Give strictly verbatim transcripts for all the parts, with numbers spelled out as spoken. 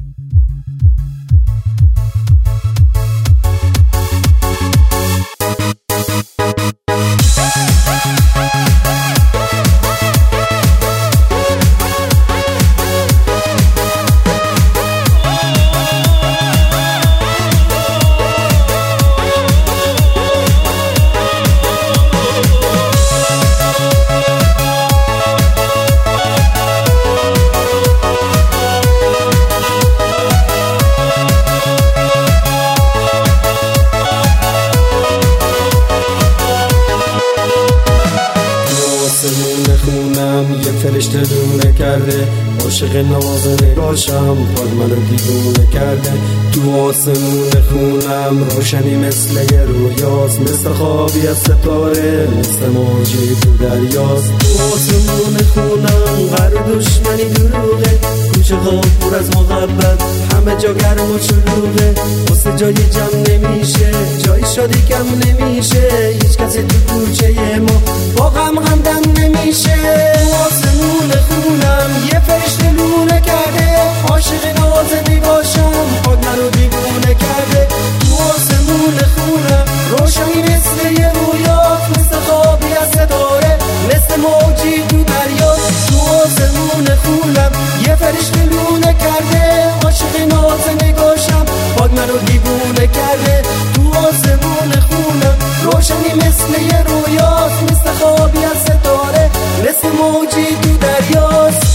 یه فرشته دونه کرده، عاشق ناز نگاشم پاد منو دیوونه کرده. تو آسمون خونم روشنی مثل یه رویاست، مثل خوابی از ستاره، مثل موجی تو دریاست. تو آسمون خونم غر دشمنی دروغه، کوچه ها پر از محبت، همه جا گرم و شلوغه. واسه جای جمع نمیشه، جای شادی کم نمیشه، هیچ کسی تو کوچه ما با غم غم دم نمیشه. آسمون خونم یه فرشته لونه کرده، عاشق ناز نگاشم پاد منو دیوونه کرده. تو آسمون خونم روشنی مثل یه رویاست، مثل خوابی از ستاره، مثل موجی تو دریاست. تو آسمون خونم یه فرشته لونه کرده، عاشق ناز نگاشم پاد منو دیوونه کرده. تو آسمون خونم روشنی مثل یه رویاست، مثل خوابی از ستاره، مثل موجی تو دریاست.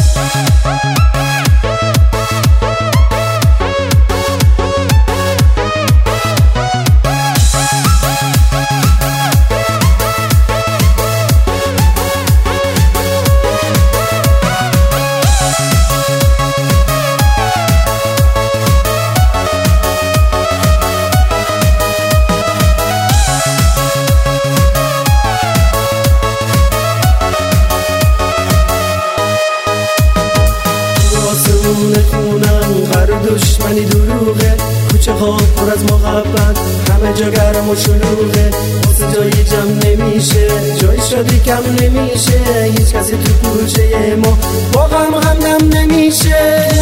خونم غر دشمنی دروغه، کوچه ها پر از محبت، همه جا گرم و شلوغه. واسه جای جمع نمیشه، جای شادی کم نمیشه، هیچ کسی تو کوچه ما با غم همدم نمیشه.